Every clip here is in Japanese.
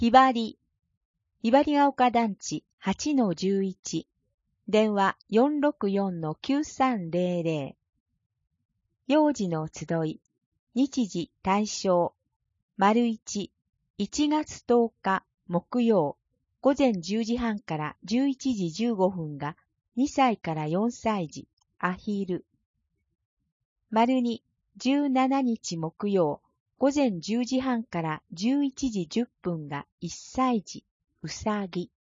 ひばりが丘団地 8-11 電話 464-9300 幼児の集い日時対象 ①1 月10日木曜午前10時半から11時15分が2歳から4歳児アヒル ② 17日木曜午前10時半から11時10分が1歳児うさぎ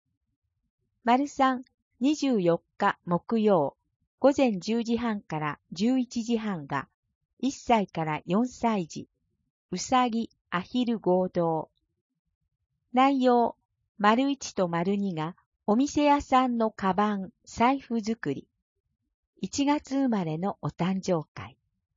③ 24日木曜午前10時半から11時半が1歳から4歳児うさぎアヒル合同内容 ① と ② がお店屋さんのカバン、財布作り1月生まれのお誕生会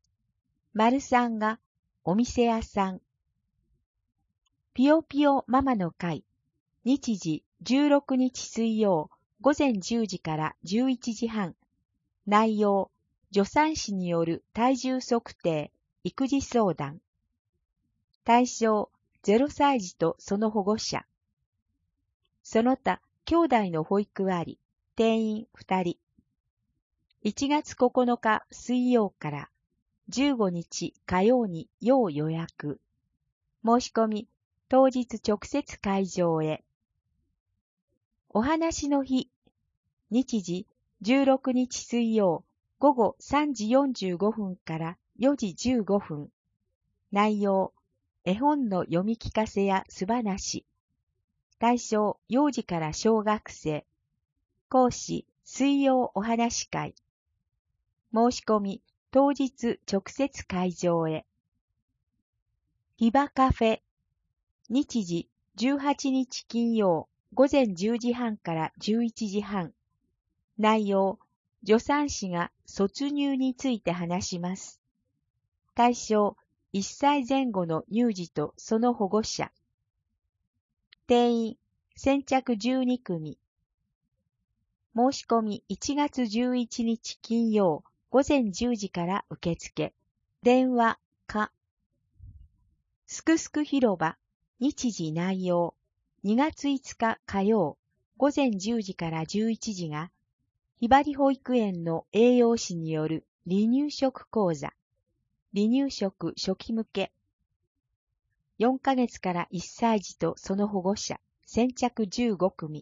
③ がお店屋さんぴよぴよママの会日時16日水曜午前10時から11時半内容助産師による体重測定育児相談対象0歳児とその保護者その他兄弟の保育あり定員2人1月9日水曜から15日火曜に要予約申し込み当日直接会場へお話の日日時16日水曜午後3時45分から4時15分内容絵本の読み聞かせや素話対象幼児から小学生講師水曜お話会申し込み当日直接会場へひばカフェ日時18日金曜午前10時半から11時半内容助産師が卒乳について話します対象1歳前後の乳児とその保護者定員先着12組申し込み1月11日金曜午前10時から受付電話かすくすく広場日時内容2月5日火曜午前10時から11時がひばり保育園の栄養士による離乳食講座離乳食初期向け4ヶ月から1歳児とその保護者先着15組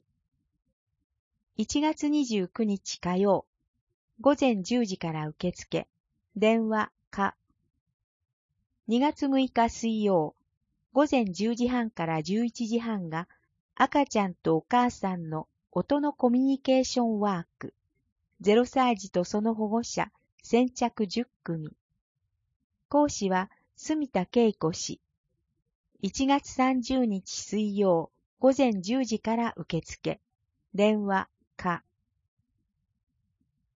1月29日火曜午前10時から受付電話か2月6日水曜午前10時半から11時半が赤ちゃんとお母さんの音のコミュニケーションワーク0歳児とその保護者先着10組講師は住田恵子氏1月30日水曜午前10時から受付電話か